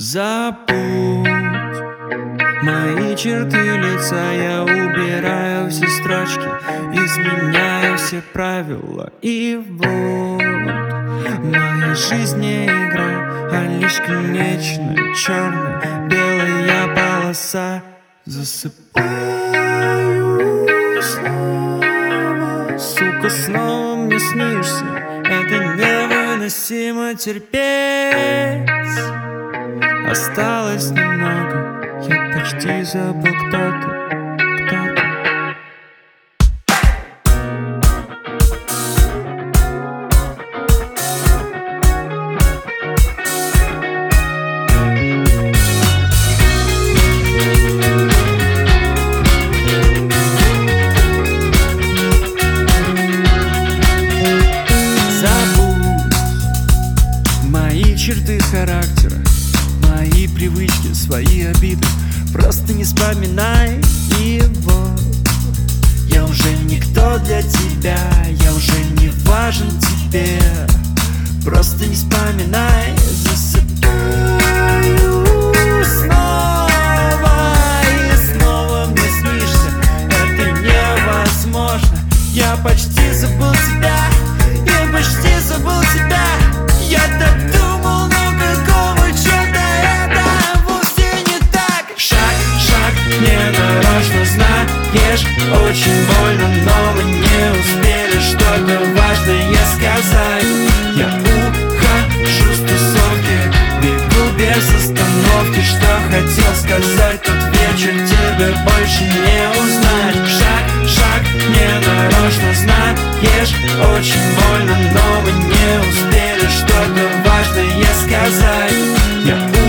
Забудь мои черты лица, я убираю все строчки, изменяю все правила. И вот моя жизнь не игра, а лишь конечная черно-белая полоса. Засыпаю снова, сука, снова мне снишься. Это невыносимо терпеть. Осталось немного, я почти забыл, кто ты. Забудь мои черты характера, мои привычки, свои обиды. Просто не вспоминай его. Я уже никто для тебя, я уже не важен тебе. Просто не вспоминай. Засыпаю снова и снова мне снишься. Это невозможно. Я почти забыл тебя, я почти забыл тебя. Я так думал, но какого черта это вовсе не так. Шаг, шаг, ненарочно, знаешь, очень больно, но мы не успели что-то важное сказать. Я ухожу с тусовки, бегу без остановки. Что хотел сказать тот вечер, тебе больше не узнать. Шаг, шаг, ненарочно, знаешь, очень больно, но мы не успели что-то важное сказать. Я